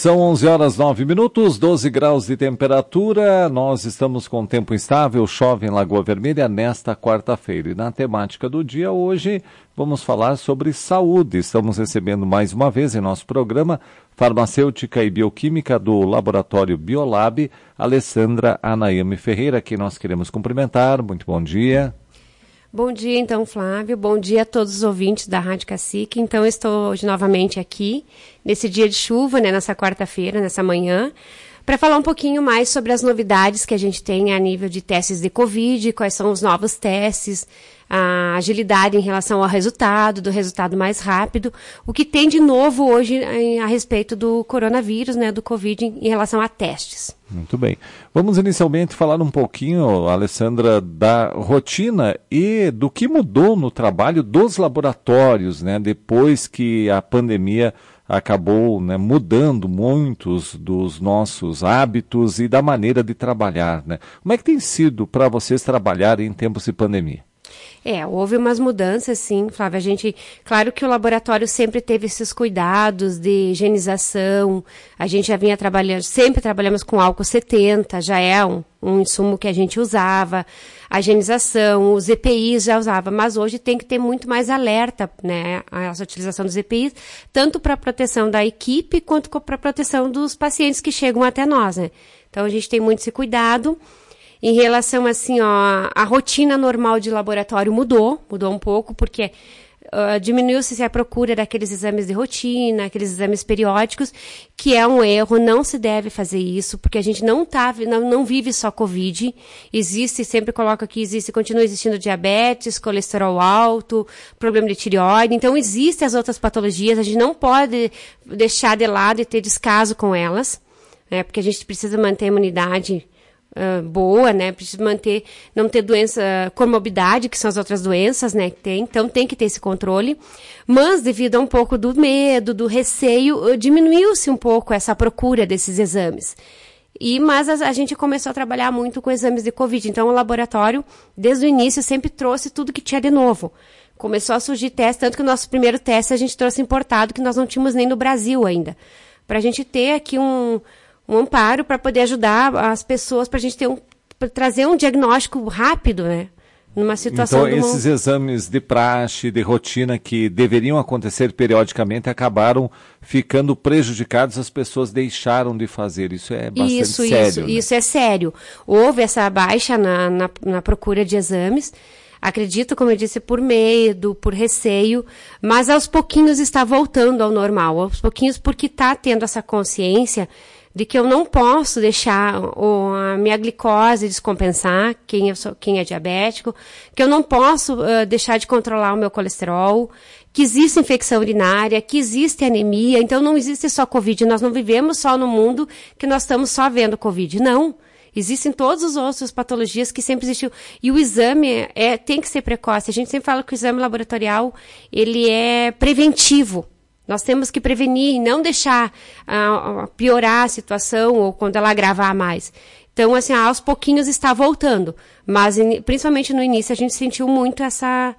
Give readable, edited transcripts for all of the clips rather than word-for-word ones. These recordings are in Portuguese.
São 11h09, 12 graus de temperatura. Nós estamos com tempo instável, chove em Lagoa Vermelha nesta quarta-feira. E na temática do dia hoje, vamos falar sobre saúde. Estamos recebendo mais uma vez em nosso programa farmacêutica e bioquímica do Laboratório Biolab, Alessandra Anayame Ferreira, que nós queremos cumprimentar. Muito bom dia. Bom dia, então, Flávio. Bom dia a todos os ouvintes da Rádio Cacique. Então, eu estou hoje novamente aqui, nesse dia de chuva, nessa quarta-feira, nessa manhã, para falar um pouquinho mais sobre as novidades que a gente tem a nível de testes de Covid, quais são os novos testes, a agilidade em relação ao resultado, do resultado mais rápido, o que tem de novo hoje a respeito do coronavírus, do Covid, em relação a testes. Muito bem. Vamos inicialmente falar um pouquinho, Alessandra, da rotina e do que mudou no trabalho dos laboratórios, depois que a pandemia acabou mudando muitos dos nossos hábitos e da maneira de trabalhar. Como é que tem sido para vocês trabalhar em tempos de pandemia? Houve umas mudanças, sim, Flávia. Claro que o laboratório sempre teve esses cuidados de higienização, a gente já vinha trabalhando, sempre trabalhamos com álcool 70, já é um insumo que a gente usava, a higienização, os EPIs já usava, mas hoje tem que ter muito mais alerta, a utilização dos EPIs, tanto para a proteção da equipe, quanto para a proteção dos pacientes que chegam até nós, Então, a gente tem muito esse cuidado. Em relação, a rotina normal de laboratório mudou um pouco, porque diminuiu-se a procura daqueles exames de rotina, aqueles exames periódicos, que é um erro, não se deve fazer isso, porque a gente não vive só Covid, sempre coloco aqui, continua existindo diabetes, colesterol alto, problema de tireoide, então existem as outras patologias, a gente não pode deixar de lado e ter descaso com elas, porque a gente precisa manter a imunidade boa, precisa não ter doença, comorbidade, que são as outras doenças, que tem, então tem que ter esse controle, mas devido a um pouco do medo, do receio, diminuiu-se um pouco essa procura desses exames. Mas a gente começou a trabalhar muito com exames de Covid, então o laboratório, desde o início, sempre trouxe tudo que tinha de novo. Começou a surgir teste, tanto que o nosso primeiro teste a gente trouxe importado, que nós não tínhamos nem no Brasil ainda, para a gente ter aqui um amparo para poder ajudar as pessoas, para a gente trazer um diagnóstico rápido, numa situação... Então, esses exames de praxe, de rotina, que deveriam acontecer periodicamente, acabaram ficando prejudicados, as pessoas deixaram de fazer. Isso é bastante sério. Isso é sério. Houve essa baixa na procura de exames, acredito, como eu disse, por medo, por receio, mas aos pouquinhos está voltando ao normal, aos pouquinhos, porque está tendo essa consciência de que eu não posso deixar a minha glicose descompensar, quem é diabético, que eu não posso deixar de controlar o meu colesterol, que existe infecção urinária, que existe anemia, então não existe só Covid, nós não vivemos só no mundo que nós estamos só vendo Covid, não. Existem todas as outras patologias que sempre existiu. E o exame tem que ser precoce. A gente sempre fala que o exame laboratorial, ele é preventivo. Nós temos que prevenir e não deixar piorar a situação ou quando ela agravar mais. Então, aos pouquinhos está voltando. Mas, principalmente no início, a gente sentiu muito essa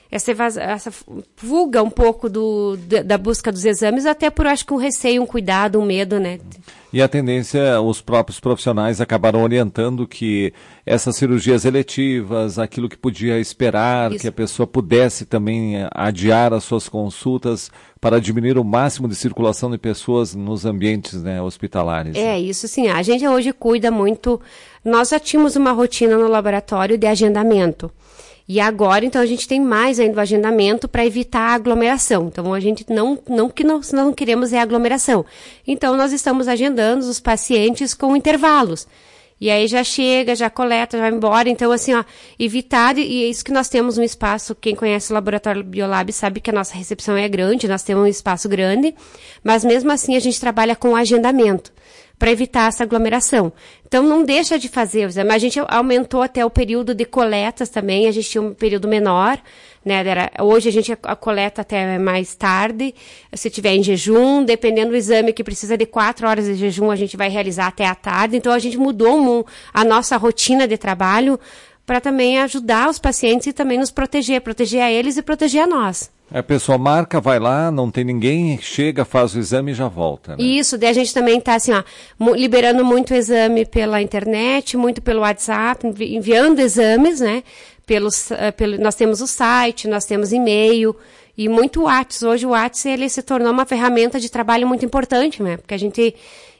fuga um pouco da busca dos exames, até por, acho que um receio, um cuidado, um medo, E a tendência, os próprios profissionais acabaram orientando que essas cirurgias eletivas, aquilo que podia esperar, que a pessoa pudesse também adiar as suas consultas para diminuir o máximo de circulação de pessoas nos ambientes hospitalares. Isso sim. A gente hoje cuida muito. Nós já tínhamos uma rotina no laboratório de agendamento. E agora, então, a gente tem mais ainda o agendamento para evitar a aglomeração. Então, a gente nós não queremos é aglomeração. Então, nós estamos agendando os pacientes com intervalos. E aí já chega, já coleta, já vai embora. Então, evitar, e é isso que nós temos um espaço, quem conhece o Laboratório Biolab sabe que a nossa recepção é grande, nós temos um espaço grande, mas mesmo assim a gente trabalha com agendamento, para evitar essa aglomeração. Então, não deixa de fazer o exame. A gente aumentou até o período de coletas também, a gente tinha um período menor, hoje a gente coleta até mais tarde, se tiver em jejum, dependendo do exame que precisa de 4 horas de jejum, a gente vai realizar até à tarde. Então, a gente mudou a nossa rotina de trabalho para também ajudar os pacientes e também nos proteger a eles e proteger a nós. A pessoa marca, vai lá, não tem ninguém, chega, faz o exame e já volta, né? Isso, daí a gente também está assim, liberando muito exame pela internet, muito pelo WhatsApp, enviando exames, né? Nós temos o site, nós temos e-mail e muito WhatsApp. Hoje o WhatsApp ele se tornou uma ferramenta de trabalho muito importante, né? Porque a gente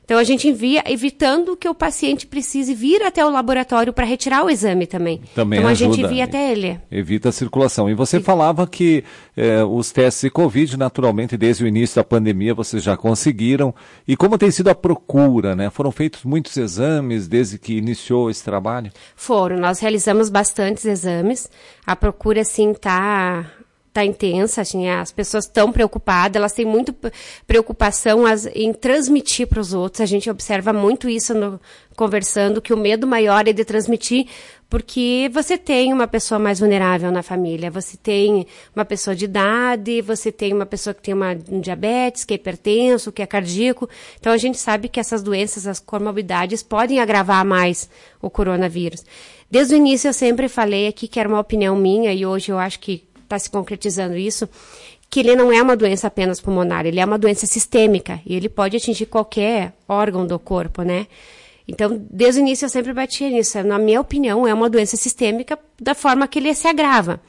envia, evitando que o paciente precise vir até o laboratório para retirar o exame também. Também então ajuda, a gente envia até ele. Evita a circulação. E você falava que os testes de Covid, naturalmente, desde o início da pandemia, vocês já conseguiram. E como tem sido a procura, né? Foram feitos muitos exames desde que iniciou esse trabalho? Nós realizamos bastantes exames. A procura, assim, está intensa, assim, as pessoas estão preocupadas, elas têm muita preocupação em transmitir para os outros. A gente observa muito isso conversando, que o medo maior é de transmitir, porque você tem uma pessoa mais vulnerável na família, você tem uma pessoa de idade, você tem uma pessoa que tem um diabetes, que é hipertenso, que é cardíaco. Então a gente sabe que essas doenças, as comorbidades, podem agravar mais o coronavírus. Desde o início eu sempre falei aqui que era uma opinião minha, e hoje eu acho que está se concretizando isso, que ele não é uma doença apenas pulmonar, ele é uma doença sistêmica, e ele pode atingir qualquer órgão do corpo, né? Então, desde o início eu sempre batia nisso. Na minha opinião, é uma doença sistêmica da forma que ele se agrava.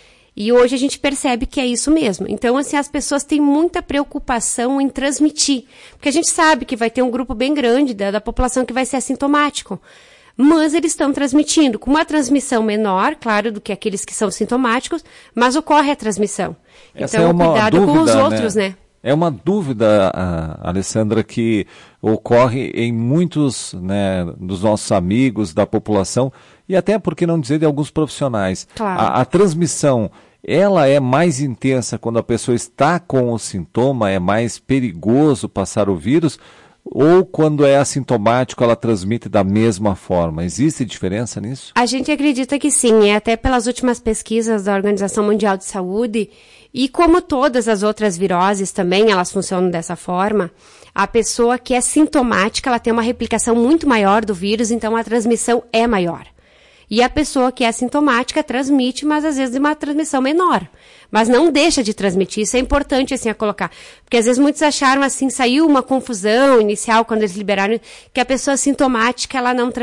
E hoje a gente percebe que é isso mesmo. Então, assim, as pessoas têm muita preocupação em transmitir, porque a gente sabe que vai ter um grupo bem grande da população que vai ser assintomático. Mas eles estão transmitindo, com uma transmissão menor, claro, do que aqueles que são sintomáticos, mas ocorre a transmissão. Essa então, é uma cuidado dúvida, com os outros, né? É uma dúvida, Alessandra, que ocorre em muitos, né, dos nossos amigos, da população, e até, por que não dizer, de alguns profissionais. Claro. A transmissão, ela é mais intensa quando a pessoa está com o sintoma, é mais perigoso passar o vírus, ou quando é assintomático, ela transmite da mesma forma? Existe diferença nisso? A gente acredita que sim, até pelas últimas pesquisas da Organização Mundial de Saúde, e como todas as outras viroses também, elas funcionam dessa forma, a pessoa que é sintomática, ela tem uma replicação muito maior do vírus, então a transmissão é maior. E a pessoa que é assintomática transmite, mas às vezes de uma transmissão menor. Mas não deixa de transmitir, isso é importante assim a colocar. Porque às vezes muitos acharam assim, saiu uma confusão inicial quando eles liberaram, que a pessoa assintomática, ela não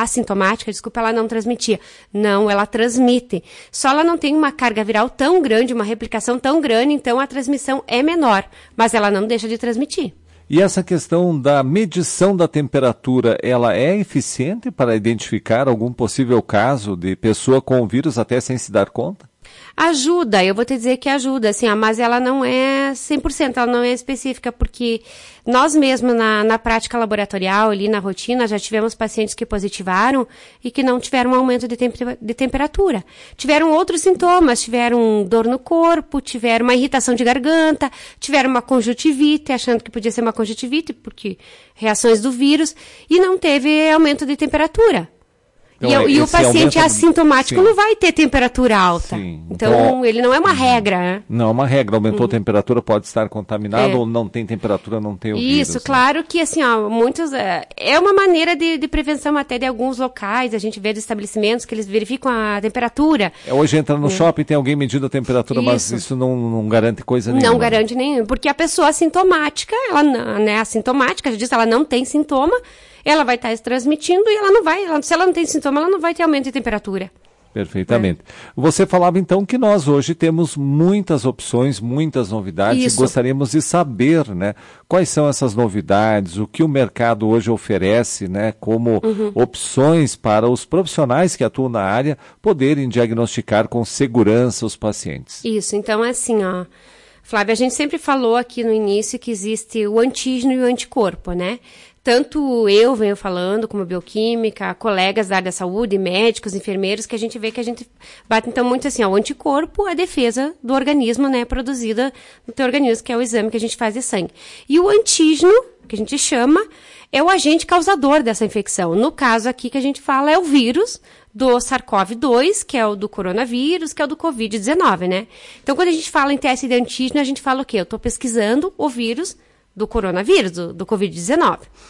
transmitia. Não, ela transmite. Só ela não tem uma carga viral tão grande, uma replicação tão grande, então a transmissão é menor. Mas ela não deixa de transmitir. E essa questão da medição da temperatura, ela é eficiente para identificar algum possível caso de pessoa com o vírus até sem se dar conta? Ajuda, eu vou te dizer que ajuda, assim, mas ela não é 100%, ela não é específica, porque nós mesmos na prática laboratorial, ali na rotina, já tivemos pacientes que positivaram e que não tiveram um aumento de temperatura. Tiveram outros sintomas, tiveram dor no corpo, tiveram uma irritação de garganta, tiveram uma conjuntivite, achando que podia ser uma conjuntivite, porque reações do vírus, e não teve aumento de temperatura. Então, e o paciente assintomático não vai ter temperatura alta. Sim. Então, ele não é uma regra, né? Não é uma regra. Aumentou a temperatura, pode estar contaminado, ou não tem temperatura, não tem o vírus. Isso, claro, né? Que assim, muitos... É uma maneira de prevenção até de alguns locais. A gente vê de estabelecimentos que eles verificam a temperatura. Hoje entra no shopping, tem alguém medindo a temperatura, mas isso não garante coisa nenhuma. Não garante nenhuma, porque a pessoa assintomática, ela assintomática, já disse, ela não tem sintoma, ela vai estar transmitindo e ela não vai, se ela não tem sintoma, ela não vai ter aumento de temperatura. Perfeitamente. Você falava então que nós hoje temos muitas opções, muitas novidades. Isso. E gostaríamos de saber, né, quais são essas novidades, o que o mercado hoje oferece, né, como opções para os profissionais que atuam na área poderem diagnosticar com segurança os pacientes. Isso, então é assim, Flávia, a gente sempre falou aqui no início que existe o antígeno e o anticorpo, né? Tanto eu venho falando, como bioquímica, colegas da área da saúde, médicos, enfermeiros, que a gente vê que a gente bate, então, muito assim, o anticorpo é a defesa do organismo, né, produzida no teu organismo, que é o exame que a gente faz de sangue. E o antígeno, que a gente chama, é o agente causador dessa infecção. No caso aqui que a gente fala é o vírus do SARS-CoV-2, que é o do coronavírus, que é o do Covid-19, né? Então, quando a gente fala em teste de antígeno, a gente fala o quê? Eu estou pesquisando o vírus do coronavírus, do Covid-19.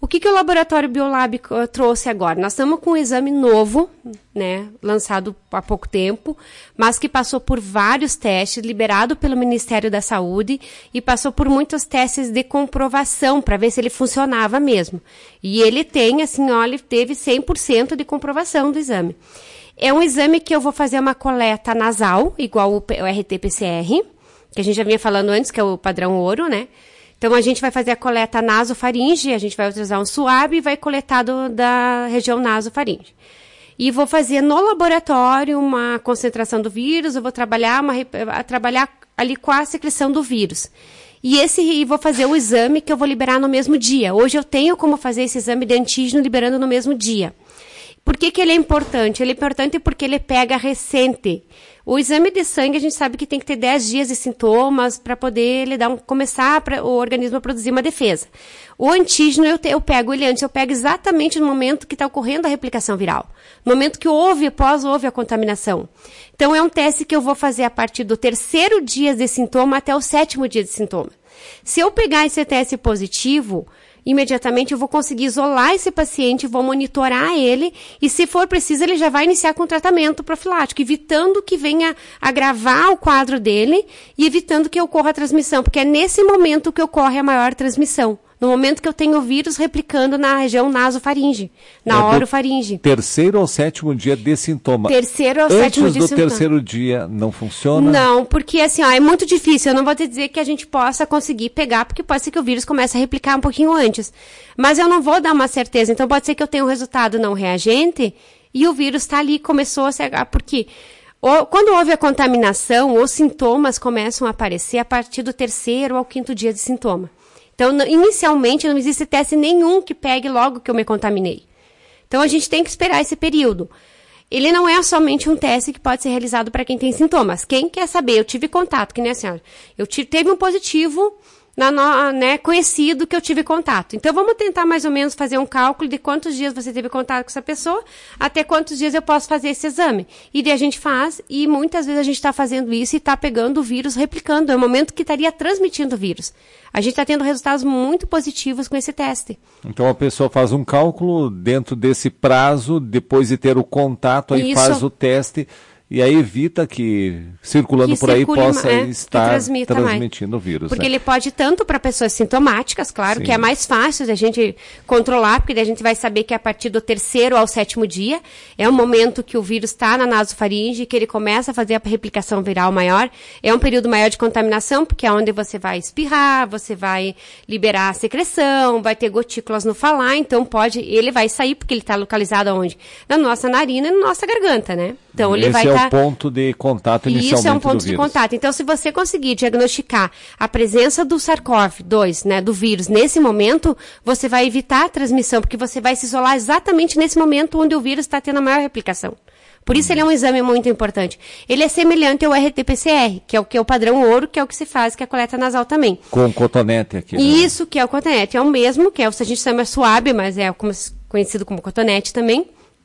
O que o Laboratório Biolab trouxe agora? Nós estamos com um exame novo, né, lançado há pouco tempo, mas que passou por vários testes, liberado pelo Ministério da Saúde, e passou por muitos testes de comprovação, para ver se ele funcionava mesmo. E ele tem, assim, olha, teve 100% de comprovação do exame. É um exame que eu vou fazer uma coleta nasal, igual o RT-PCR, que a gente já vinha falando antes, que é o padrão ouro, né? Então, a gente vai fazer a coleta nasofaringe, a gente vai utilizar um suave e vai coletar da região nasofaringe. E vou fazer no laboratório uma concentração do vírus, eu vou trabalhar ali com a secreção do vírus. E vou fazer o exame que eu vou liberar no mesmo dia. Hoje eu tenho como fazer esse exame de antígeno liberando no mesmo dia. Por que ele é importante? Ele é importante porque ele pega recente. O exame de sangue, a gente sabe que tem que ter 10 dias de sintomas para poder ele começar o organismo a produzir uma defesa. O antígeno, eu pego ele antes, eu pego exatamente no momento que está ocorrendo a replicação viral. No momento que houve a contaminação. Então, é um teste que eu vou fazer a partir do 3º dia de sintoma até o 7º dia de sintoma. Se eu pegar esse teste positivo, imediatamente eu vou conseguir isolar esse paciente, vou monitorar ele e, se for preciso, ele já vai iniciar com tratamento profilático, evitando que venha agravar o quadro dele e evitando que ocorra a transmissão, porque é nesse momento que ocorre a maior transmissão. No momento que eu tenho o vírus replicando na região nasofaringe, na orofaringe. 3º ou 7º dia de sintoma. 3º ou 7º dia de sintoma. Antes do 3º dia não funciona? Não, porque assim, é muito difícil. Eu não vou te dizer que a gente possa conseguir pegar, porque pode ser que o vírus comece a replicar um pouquinho antes. Mas eu não vou dar uma certeza. Então pode ser que eu tenha um resultado não reagente e o vírus está ali, começou a se... Porque quando houve a contaminação, os sintomas começam a aparecer a partir do 3º ao 5º dia de sintoma. Então, inicialmente, não existe teste nenhum que pegue logo que eu me contaminei. Então, a gente tem que esperar esse período. Ele não é somente um teste que pode ser realizado para quem tem sintomas. Quem quer saber? Eu tive contato, que nem a senhora. Teve um positivo conhecido que eu tive contato. Então, vamos tentar mais ou menos fazer um cálculo de quantos dias você teve contato com essa pessoa, até quantos dias eu posso fazer esse exame. E daí a gente faz, e muitas vezes a gente está fazendo isso e está pegando o vírus, replicando. É o momento que estaria transmitindo o vírus. A gente está tendo resultados muito positivos com esse teste. Então, a pessoa faz um cálculo dentro desse prazo, depois de ter o contato, aí faz o teste... E aí evita que, circulando por aí, possa estar transmitindo o vírus. Porque ele pode tanto para pessoas sintomáticas, claro, que é mais fácil da gente controlar, porque daí a gente vai saber que a partir do 3º ao 7º dia é o momento que o vírus está na nasofaringe, que ele começa a fazer a replicação viral maior. É um período maior de contaminação, porque é onde você vai espirrar, você vai liberar a secreção, vai ter gotículas no falar, então ele vai sair, porque ele está localizado aonde? Na nossa narina e na nossa garganta, né? Então, ele vai estar... ponto de contato inicialmente. Isso é um ponto de contato. Então, se você conseguir diagnosticar a presença do SARS-CoV-2, né, do vírus, nesse momento, você vai evitar a transmissão, porque você vai se isolar exatamente nesse momento onde o vírus está tendo a maior replicação. Por isso, ele é um exame muito importante. Ele é semelhante ao RT-PCR, que é o padrão ouro, que é o que se faz, que é a coleta nasal também. Com o cotonete aqui. Né? Isso, que é o cotonete. É o mesmo, que a gente chama suave, mas é conhecido como cotonete também.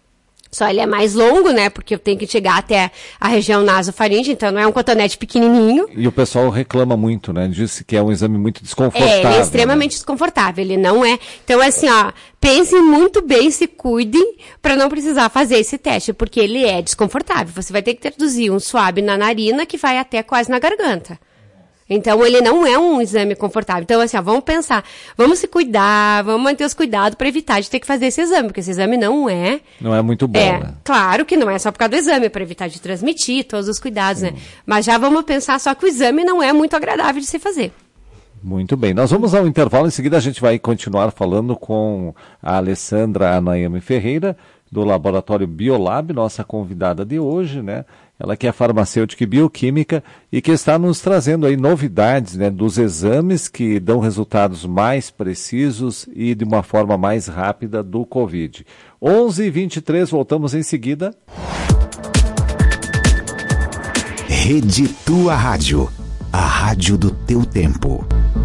Só ele é mais longo, né? Porque eu tenho que chegar até a região nasofaringe, então não é um cotonete pequenininho. E o pessoal reclama muito, né? Diz que é um exame muito desconfortável. Ele é extremamente desconfortável, ele não é... Então, assim, pensem muito bem, se cuidem para não precisar fazer esse teste, porque ele é desconfortável. Você vai ter que introduzir um suave na narina que vai até quase na garganta. Então, ele não é um exame confortável. Então, assim, vamos pensar, vamos se cuidar, vamos manter os cuidados para evitar de ter que fazer esse exame, porque esse exame não é... Não é muito bom, né? Claro que não é só por causa do exame, é para evitar de transmitir todos os cuidados, né? Mas já vamos pensar só que o exame não é muito agradável de se fazer. Muito bem, nós vamos ao intervalo, em seguida a gente vai continuar falando com a Alessandra Anayame Ferreira, do Laboratório Biolab, nossa convidada de hoje, né? Ela que é farmacêutica e bioquímica e que está nos trazendo aí novidades, né, dos exames que dão resultados mais precisos e de uma forma mais rápida do Covid. 11h23, voltamos em seguida. Rede Tua Rádio, a rádio do teu tempo.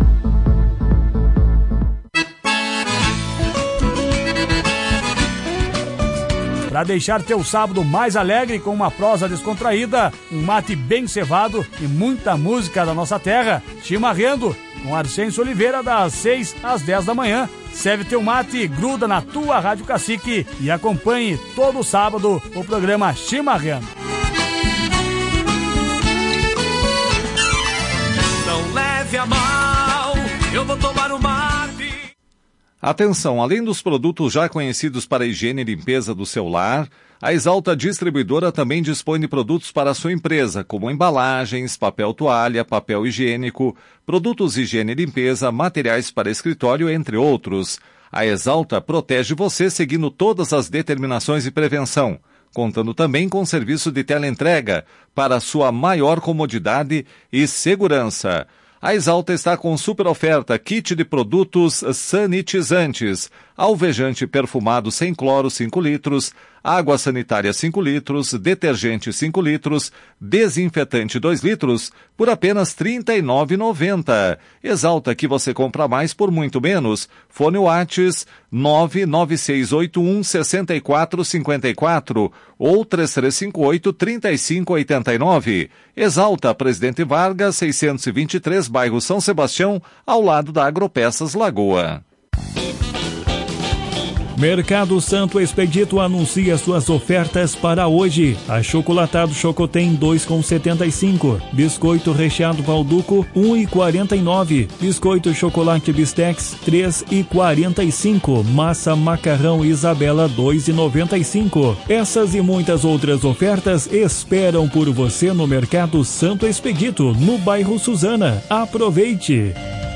Para deixar teu sábado mais alegre com uma prosa descontraída, um mate bem cevado e muita música da nossa terra, Chimarrendo com Arsenio Oliveira, das 6 às 10 da manhã. Serve teu mate, gruda na tua Rádio Cacique e acompanhe todo sábado o programa Chimarrando. Não leve a mal, eu vou tomar um mate. Atenção, além dos produtos já conhecidos para a higiene e limpeza do seu lar, a Exalta Distribuidora também dispõe de produtos para a sua empresa, como embalagens, papel toalha, papel higiênico, produtos de higiene e limpeza, materiais para escritório, entre outros. A Exalta protege você seguindo todas as determinações de prevenção, contando também com serviço de teleentrega para sua maior comodidade e segurança. A Exalta está com super oferta, kit de produtos sanitizantes, alvejante perfumado sem cloro 5 litros, água sanitária 5 litros, detergente 5 litros, desinfetante 2 litros, por apenas R$ 39,90. Exalta, que você compra mais por muito menos. Fone Whats 996816454 ou 3358-3589. Exalta, Presidente Vargas, 623, bairro São Sebastião, ao lado da Agropeças Lagoa. Mercado Santo Expedito anuncia suas ofertas para hoje. Achocolatado Chocotem 2,75. Biscoito recheado Valduco 1,49. Biscoito chocolate Bistex 3,45. Massa macarrão Isabela 2,95. Essas e muitas outras ofertas esperam por você no Mercado Santo Expedito, no bairro Suzana. Aproveite!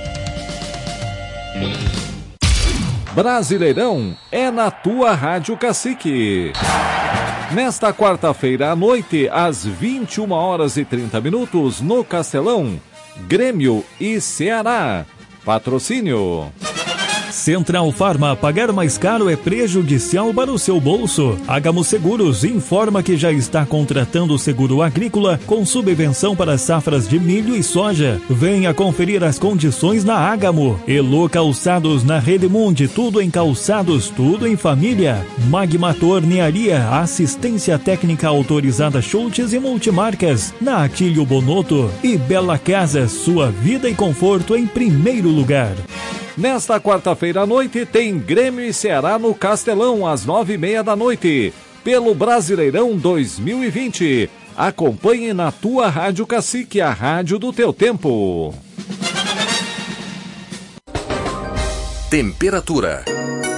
Brasileirão é na tua Rádio Cacique. Nesta quarta-feira à noite, às 21h30, no Castelão, Grêmio e Ceará. Patrocínio. Central Farma, pagar mais caro é prejudicial para o seu bolso. Ágamo Seguros informa que já está contratando o seguro agrícola com subvenção para safras de milho e soja. Venha conferir as condições na Ágamo. Elo Calçados, na Rede Mundi, tudo em calçados, tudo em família. Magma Tornearia, assistência técnica autorizada Schultz e multimarcas. Na Atílio Bonotto e Bela Casa, sua vida e conforto em primeiro lugar. Nesta quarta-feira à noite tem Grêmio e Ceará no Castelão, às 21h30, pelo Brasileirão 2020. Acompanhe na tua Rádio Cacique, a rádio do teu tempo. Temperatura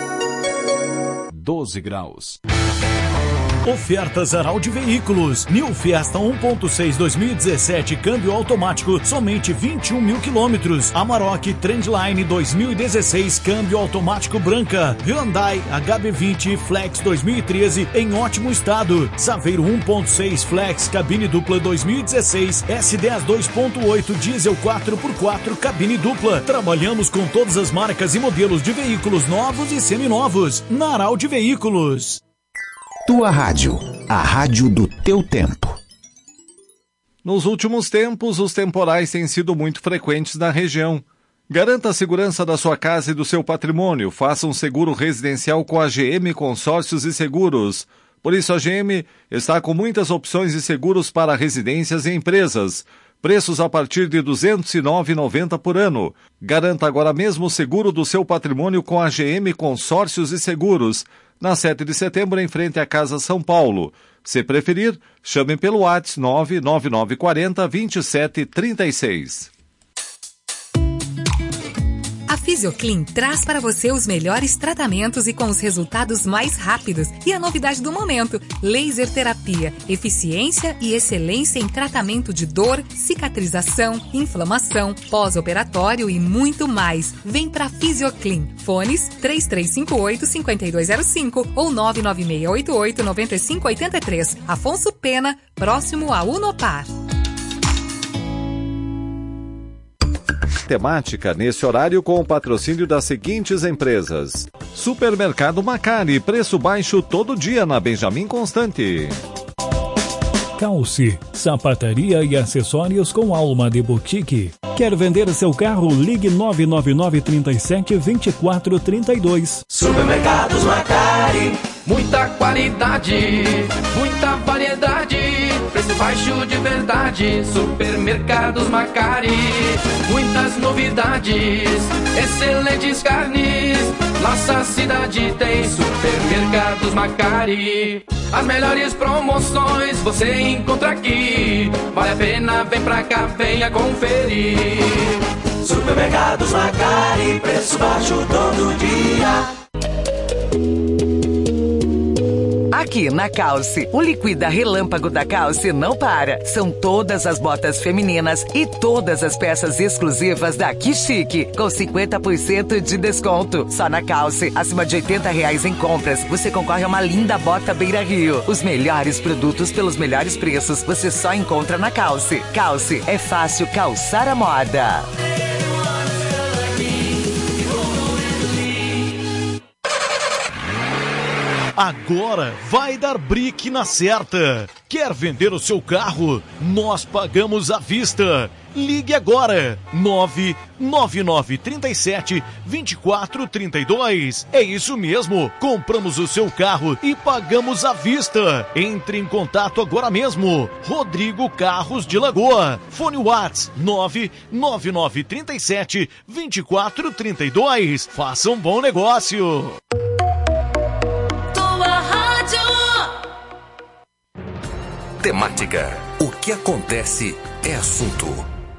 12 graus. Ofertas Araldi Veículos. New Fiesta 1.6 2017, câmbio automático, somente 21 mil quilômetros. Amarok Trendline 2016, câmbio automático branca. Hyundai HB20 Flex 2013, em ótimo estado. Saveiro 1.6 Flex, cabine dupla 2016. S10 2.8 diesel 4x4, cabine dupla. Trabalhamos com todas as marcas e modelos de veículos novos e seminovos. Na Araldi Veículos. Tua Rádio, a rádio do teu tempo. Nos últimos tempos, os temporais têm sido muito frequentes na região. Garanta a segurança da sua casa e do seu patrimônio. Faça um seguro residencial com a GM Consórcios e Seguros. Por isso, a GM está com muitas opções de seguros para residências e empresas. Preços a partir de R$ 209,90 por ano. Garanta agora mesmo o seguro do seu patrimônio com a GM Consórcios e Seguros. Na 7 de setembro, em frente à Casa São Paulo. Se preferir, chame pelo WhatsApp 99940-2736. A Fisioclean traz para você os melhores tratamentos e com os resultados mais rápidos. E a novidade do momento, laser terapia, eficiência e excelência em tratamento de dor, cicatrização, inflamação, pós-operatório e muito mais. Vem pra Fisioclean. Fones 3358-5205 ou 99688-9583. Afonso Pena, próximo a Unopar. Temática nesse horário com o patrocínio das seguintes empresas: Supermercado Macari, preço baixo todo dia na Benjamin Constante. Calce, sapataria e acessórios com alma de boutique. Quer vender seu carro? Ligue 999-37-2432. Supermercados Macari, muita qualidade, muita variedade, preço baixo de verdade, Supermercados Macari. Muitas novidades, excelentes carnes, nossa cidade tem Supermercados Macari. As melhores promoções você encontra aqui, vale a pena, vem pra cá, venha conferir. Supermercados Macari, preço baixo todo dia. Aqui na Calce, o Liquida Relâmpago da Calce não para. São todas as botas femininas e todas as peças exclusivas da Que Chique, com 50% de desconto. Só na Calce, acima de R$80 em compras, você concorre a uma linda bota Beira Rio. Os melhores produtos pelos melhores preços, você só encontra na Calce. Calce, é fácil calçar a moda. Agora vai dar brique na certa. Quer vender o seu carro? Nós pagamos à vista. Ligue agora, 99937-2432. É isso mesmo, compramos o seu carro e pagamos à vista. Entre em contato agora mesmo. Rodrigo Carros de Lagoa. Fone Whats 99937-2432. Faça um bom negócio. Temática. O que acontece é assunto.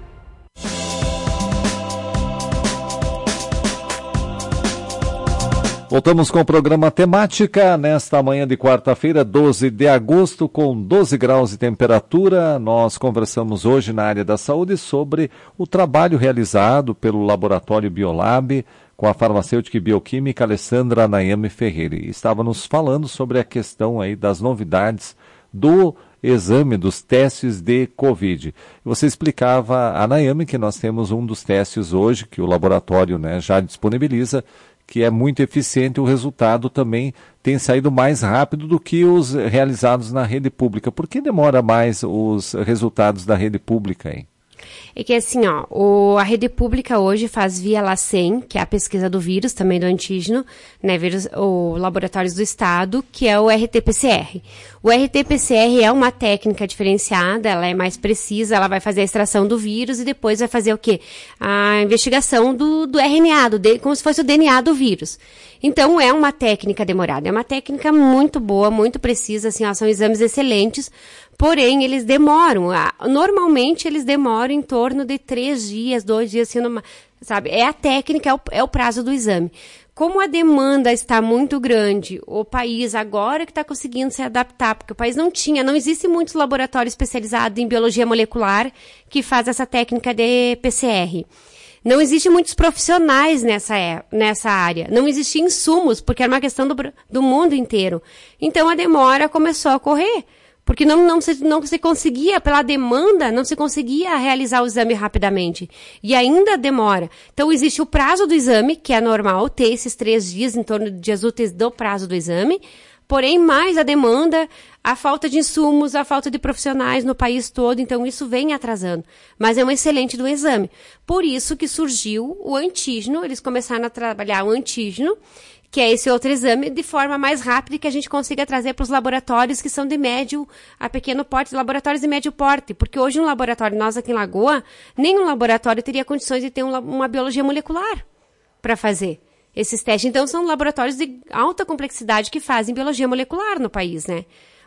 Voltamos com o programa Temática, nesta manhã de quarta-feira, 12 de agosto, com 12 graus de temperatura. Nós conversamos hoje na área da saúde sobre o trabalho realizado pelo Laboratório Biolab com a farmacêutica e bioquímica Alessandra Nayame Ferreira. E estava nos falando sobre a questão aí das novidades do exame dos testes de Covid. Você explicava, a Nayame, que nós temos um dos testes hoje, que o laboratório, né, já disponibiliza, que é muito eficiente, o resultado também tem saído mais rápido do que os realizados na rede pública. Por que demora mais os resultados da rede pública, hein? É que assim, a rede pública hoje faz via LACEN, que é a pesquisa do vírus, também do antígeno, né, o Laboratórios do Estado, que é o RT-PCR. O RT-PCR é uma técnica diferenciada, ela é mais precisa, ela vai fazer a extração do vírus e depois vai fazer o quê? A investigação do RNA, como se fosse o DNA do vírus. Então, é uma técnica demorada, é uma técnica muito boa, muito precisa, assim, são exames excelentes, porém, eles demoram, normalmente eles demoram em torno de 3 dias, 2 dias, assim, sabe? É a técnica, é o prazo do exame. Como a demanda está muito grande, o país agora que está conseguindo se adaptar, porque o país não existe muitos laboratórios especializados em biologia molecular que faz essa técnica de PCR. Não existem muitos profissionais nessa área. Não existiam insumos, porque era uma questão do mundo inteiro. Então, a demora começou a ocorrer. Porque não se conseguia, pela demanda, não se conseguia realizar o exame rapidamente. E ainda demora. Então, existe o prazo do exame, que é normal ter esses 3 dias, em torno de dias úteis do prazo do exame. Porém, mais a demanda, a falta de insumos, a falta de profissionais no país todo, então isso vem atrasando. Mas é um excelente do exame. Por isso que surgiu o antígeno, eles começaram a trabalhar o antígeno, que é esse outro exame, de forma mais rápida e que a gente consiga trazer para os laboratórios que são de médio a pequeno porte, laboratórios de médio porte. Porque hoje um laboratório, nós aqui em Lagoa, nenhum laboratório teria condições de ter uma biologia molecular para fazer esses testes. Então, são laboratórios de alta complexidade que fazem biologia molecular no país, né?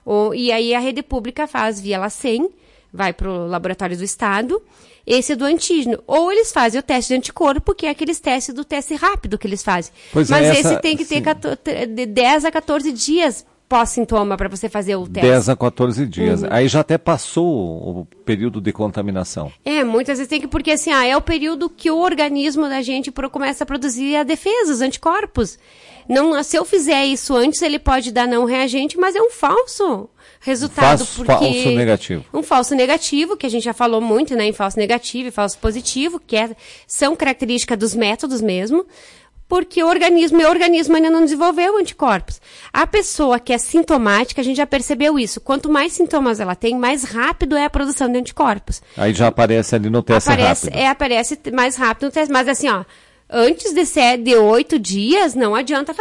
E aí a rede pública faz via LACEN, vai para o laboratório do Estado, esse é do antígeno. Ou eles fazem o teste de anticorpo, que é aqueles testes do teste rápido que eles fazem. Mas esse tem que ter de 10 a 14 dias pós-sintoma para você fazer o teste. 10 a 14 dias. Uhum. Aí já até passou o período de contaminação. Muitas vezes tem que, porque assim, é o período que o organismo da gente começa a produzir a defesa, os anticorpos. Não, se eu fizer isso antes, ele pode dar não reagente, mas é um falso resultado. Falso negativo. Um falso negativo, que a gente já falou muito, né, em falso negativo e falso positivo, que são características dos métodos mesmo, porque o organismo ainda não desenvolveu anticorpos. A pessoa que é sintomática, a gente já percebeu isso. Quanto mais sintomas ela tem, mais rápido é a produção de anticorpos. Aí já aparece ali no teste rápido. Aparece mais rápido no teste, mas assim, antes de 8 dias, não adianta fazer.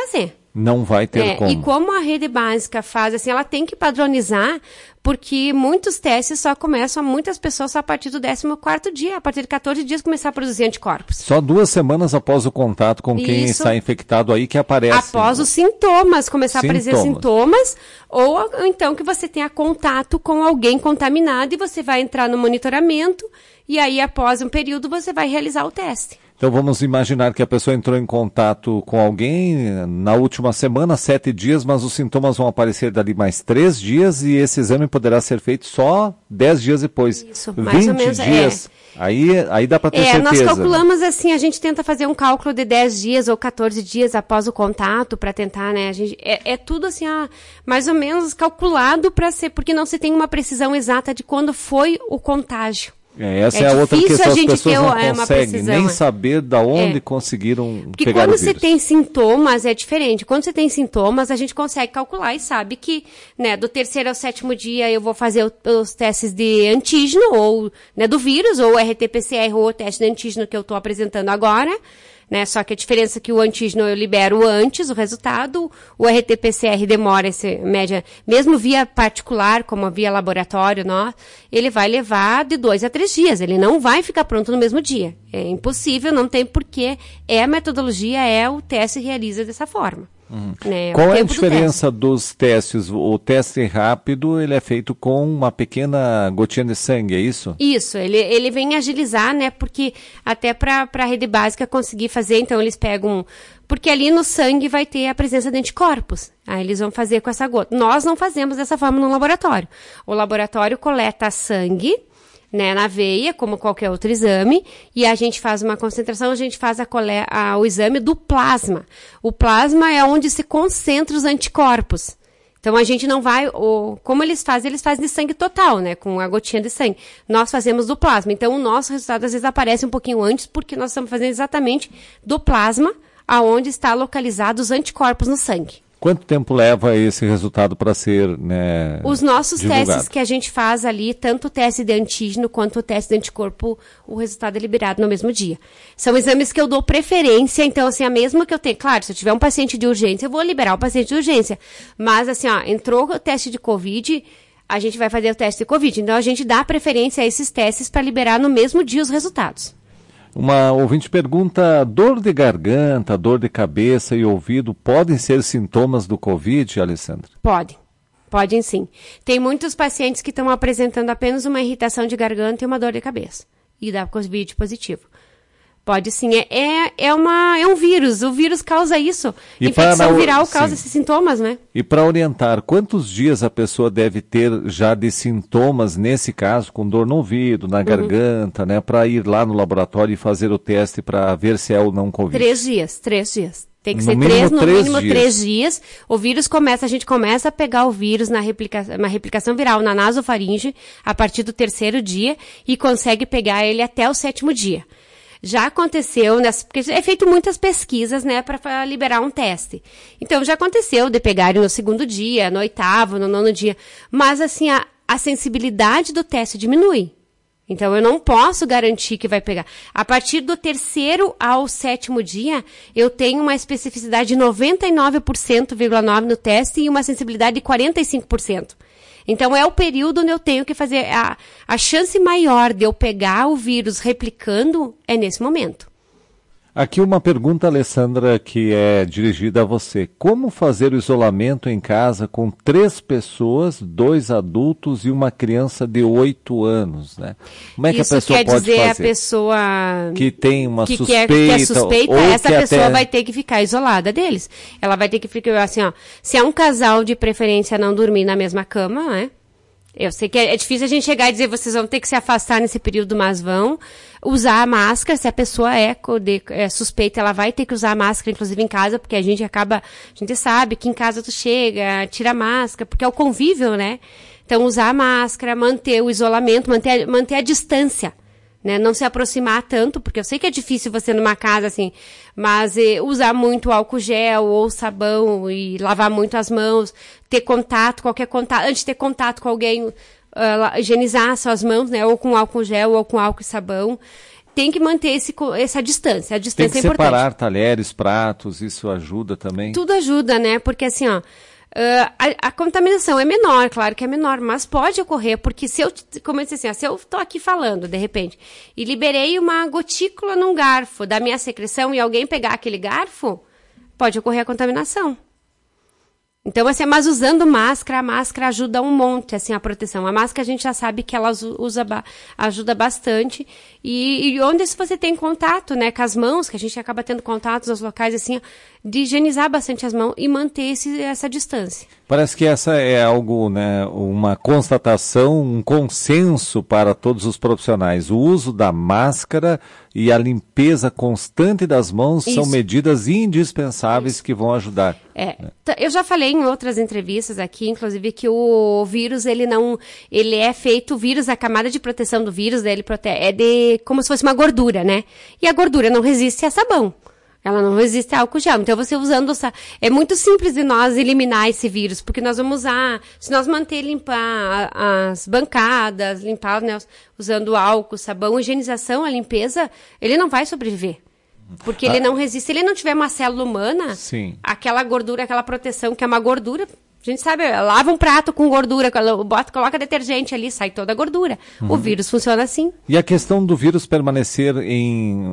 Não vai ter como. E como a rede básica faz, assim, ela tem que padronizar, porque muitos testes só começam, muitas pessoas só a partir do 14º dia, a partir de 14 dias começar a produzir anticorpos. Só 2 semanas após o contato com quem está infectado aí que aparece. Após os sintomas, começar a aparecer sintomas, ou então que você tenha contato com alguém contaminado e você vai entrar no monitoramento e aí após um período você vai realizar o teste. Então vamos imaginar que a pessoa entrou em contato com alguém na última semana, 7 dias, mas os sintomas vão aparecer dali mais 3 dias e esse exame poderá ser feito só 10 dias depois. Isso, mais ou menos. 20 dias. Aí dá para ter certeza. Nós calculamos assim, a gente tenta fazer um cálculo de 10 dias ou 14 dias após o contato para tentar, né? A gente, é tudo assim, mais ou menos calculado para ser, porque não se tem uma precisão exata de quando foi o contágio. Essa é a outra questão, as pessoas não conseguem nem saber de onde conseguiram porque pegar o vírus. Porque quando você tem sintomas é diferente. Quando você tem sintomas, a gente consegue calcular e sabe que, né, do 3º ao 7º dia eu vou fazer os testes de antígeno, ou, né, do vírus, ou RT-PCR, ou o teste de antígeno que eu estou apresentando agora. Né? Só que a diferença é que o antígeno eu libero antes o resultado, o RT-PCR demora média, mesmo via particular, como via laboratório, ele vai levar de 2 a 3 dias, ele não vai ficar pronto no mesmo dia. É impossível, não tem porquê, a metodologia, o teste realiza dessa forma. Né? Qual é a diferença dos testes? O teste rápido, ele é feito com uma pequena gotinha de sangue, é isso? Isso, ele vem agilizar, né? Porque até para a rede básica conseguir fazer, então eles pegam... Porque ali no sangue vai ter a presença de anticorpos. Aí eles vão fazer com essa gota. Nós não fazemos dessa forma no laboratório. O laboratório coleta sangue, né, na veia, como qualquer outro exame, e a gente faz uma concentração, a gente faz o exame do plasma. O plasma é onde se concentram os anticorpos. Então, a gente não vai... Como eles fazem de sangue total, né? Com a gotinha de sangue. Nós fazemos do plasma. Então, o nosso resultado, às vezes, aparece um pouquinho antes, porque nós estamos fazendo exatamente do plasma, aonde está localizados os anticorpos no sangue. Quanto tempo leva esse resultado para ser, né, os nossos divulgado? Testes que a gente faz ali, tanto o teste de antígeno quanto o teste de anticorpo, o resultado é liberado no mesmo dia. São exames que eu dou preferência, então, assim, mesmo que eu tenha... Claro, se eu tiver um paciente de urgência, eu vou liberar o paciente de urgência. Mas, assim, entrou o teste de Covid, a gente vai fazer o teste de Covid. Então, a gente dá preferência a esses testes para liberar no mesmo dia os resultados. Uma ouvinte pergunta, dor de garganta, dor de cabeça e ouvido podem ser sintomas do Covid, Alessandra? Podem sim. Tem muitos pacientes que estão apresentando apenas uma irritação de garganta e uma dor de cabeça. E dá Covid positivo. Pode sim, é um vírus, o vírus causa isso. Infecção viral causa esses sintomas, né? E para orientar, quantos dias a pessoa deve ter já de sintomas, nesse caso, com dor no ouvido, na garganta, né? Para ir lá no laboratório e fazer o teste para ver se é ou não Covid? 3 dias. Tem que ser no mínimo 3 dias. O vírus a gente começa a pegar o vírus na replicação viral na nasofaringe a partir do 3º dia e consegue pegar ele até o 7º dia. Já aconteceu, porque é feito muitas pesquisas, né, para liberar um teste. Então, já aconteceu de pegarem no 2º dia, no 8º, no 9º dia. Mas, assim, a sensibilidade do teste diminui. Então, eu não posso garantir que vai pegar. A partir do 3º ao 7º dia, eu tenho uma especificidade de 99,9% no teste e uma sensibilidade de 45%. Então, é o período onde eu tenho que fazer... A chance maior de eu pegar o vírus replicando é nesse momento. Aqui uma pergunta, Alessandra, que é dirigida a você. Como fazer o isolamento em casa com 3 pessoas, 2 adultos e uma criança de 8 anos, né? Como é que isso a pessoa pode fazer? Isso quer dizer a pessoa que tem uma suspeita, que é suspeita, essa pessoa até... vai ter que ficar isolada deles. Ela vai ter que ficar assim, se é um casal, de preferência não dormir na mesma cama, né? Eu sei que é difícil a gente chegar e dizer, vocês vão ter que se afastar nesse período, mas vão usar a máscara. Se a pessoa é suspeita, ela vai ter que usar a máscara, inclusive em casa, porque a gente sabe que em casa tu chega, tira a máscara, porque é o convívio, né? Então, usar a máscara, manter o isolamento, manter a distância, né? Não se aproximar tanto, porque eu sei que é difícil você numa casa, assim, mas usar muito álcool gel ou sabão e lavar muito as mãos, ter contato, qualquer contato, antes de ter contato com alguém, higienizar suas mãos, né? Ou com álcool gel ou com álcool e sabão. tem que manter essa distância. A distância tem que é importante. Separar talheres, pratos, isso ajuda também? Tudo ajuda, né? Porque assim, ó, a contaminação é menor, claro que é menor, mas pode ocorrer, porque como eu disse assim, se eu estou aqui falando, de repente, e liberei uma gotícula num garfo da minha secreção e alguém pegar aquele garfo, pode ocorrer a contaminação. Então, assim, mas usando máscara, a máscara ajuda um monte, assim, a proteção. A máscara a gente já sabe que ela ajuda bastante. E onde você tem contato, né, com as mãos, que a gente acaba tendo contatos nos locais, assim, de higienizar bastante as mãos e manter essa distância. Parece que essa é algo, né, uma constatação, um consenso para todos os profissionais. O uso da máscara e a limpeza constante das mãos são medidas indispensáveis que vão ajudar. Eu já falei em outras entrevistas aqui, inclusive, que o vírus, ele é feito, o vírus, a camada de proteção do vírus, ele como se fosse uma gordura, né? E a gordura não resiste a sabão. Ela não resiste a álcool gel. Então, você usando... É muito simples de nós eliminar esse vírus, porque nós vamos usar... Se nós limpar as bancadas, limpar, né, usando álcool, sabão, higienização, a limpeza, ele não vai sobreviver. Porque ele não resiste. Se ele não tiver uma célula humana, aquela gordura, aquela proteção, que é uma gordura... A gente sabe, lava um prato com gordura, coloca detergente ali, sai toda a gordura. O vírus funciona assim. E a questão do vírus permanecer em...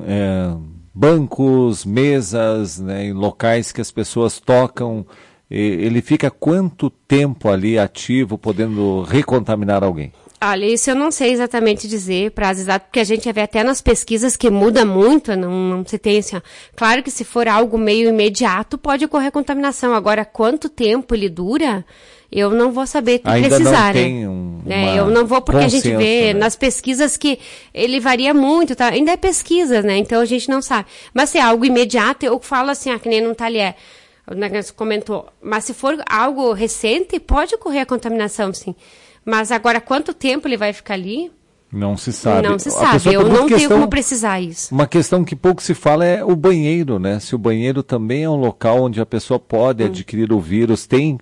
bancos, mesas, né, em locais que as pessoas tocam, ele fica quanto tempo ali ativo, podendo recontaminar alguém? Olha, isso eu não sei exatamente dizer, prazo exato, porque a gente vê até nas pesquisas que muda muito, não se tem assim, ó. Claro que se for algo meio imediato, pode ocorrer contaminação. Agora, quanto tempo ele dura, eu não vou saber precisar, né? Eu não vou, porque a gente vê nas pesquisas que ele varia muito, tá? Ainda é pesquisa, né? Então a gente não sabe. Mas se é algo imediato, eu falo assim, que nem no talher, o negócio comentou, mas se for algo recente, pode ocorrer a contaminação, sim. Mas agora, quanto tempo ele vai ficar ali? Não se sabe. Não se sabe. Eu não tenho como precisar isso. Uma questão que pouco se fala é o banheiro, né? Se o banheiro também é um local onde a pessoa pode adquirir o vírus. Tem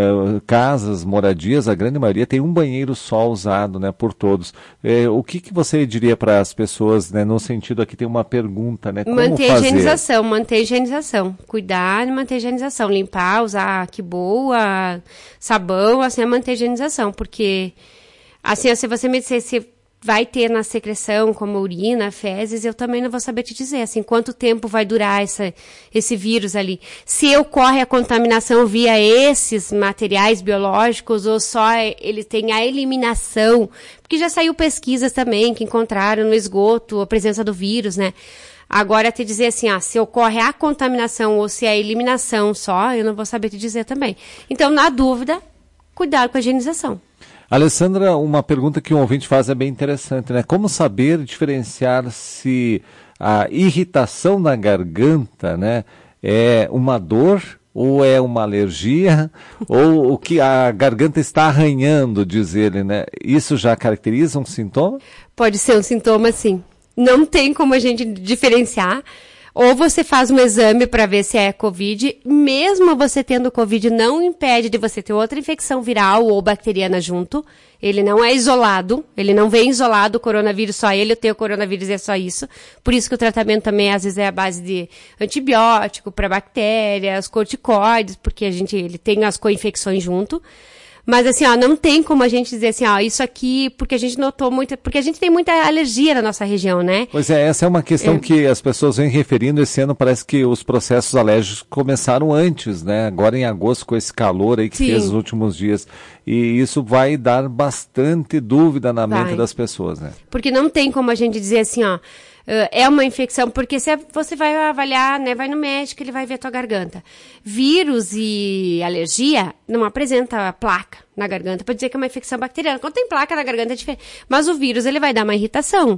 casas, moradias, a grande maioria tem um banheiro só usado, né, por todos. O que você diria para as pessoas, né, no sentido aqui tem uma pergunta, né? Como manter fazer? Manter a higienização. Cuidar e manter a higienização. Limpar, usar que boa, sabão, assim, manter a higienização. Porque, assim, se você me disser se vai ter na secreção, como urina, fezes, eu também não vou saber te dizer, assim, quanto tempo vai durar esse vírus ali. Se ocorre a contaminação via esses materiais biológicos ou só ele tem a eliminação, porque já saiu pesquisas também que encontraram no esgoto a presença do vírus, né? Agora, te dizer assim, se ocorre a contaminação ou se é a eliminação só, eu não vou saber te dizer também. Então, na dúvida, cuidado com a higienização. Alessandra, uma pergunta que um ouvinte faz é bem interessante, né? Como saber diferenciar se a irritação na garganta, né, é uma dor ou é uma alergia ou o que a garganta está arranhando, diz ele, né? Isso já caracteriza um sintoma? Pode ser um sintoma, sim. Não tem como a gente diferenciar. Ou você faz um exame para ver se é Covid, mesmo você tendo Covid, não impede de você ter outra infecção viral ou bacteriana junto. Ele não é isolado, ele não vem isolado o coronavírus, só ele tem o coronavírus e é só isso. Por isso que o tratamento também, às vezes, é a base de antibiótico para bactérias, corticoides, porque ele tem as co-infecções junto. Mas assim, não tem como a gente dizer assim, isso aqui, porque a gente notou muito, porque a gente tem muita alergia na nossa região, né? Pois é, essa é uma questão que as pessoas vêm referindo. Esse ano parece que os processos alérgicos começaram antes, né? Agora em agosto, com esse calor aí que fez nos últimos dias. E isso vai dar bastante dúvida na mente das pessoas, né? Porque não tem como a gente dizer assim, é uma infecção, porque se você vai avaliar, né, vai no médico, ele vai ver a tua garganta. Vírus e alergia não apresenta placa na garganta para dizer que é uma infecção bacteriana. Quando tem placa na garganta é diferente. Mas o vírus, ele vai dar uma irritação.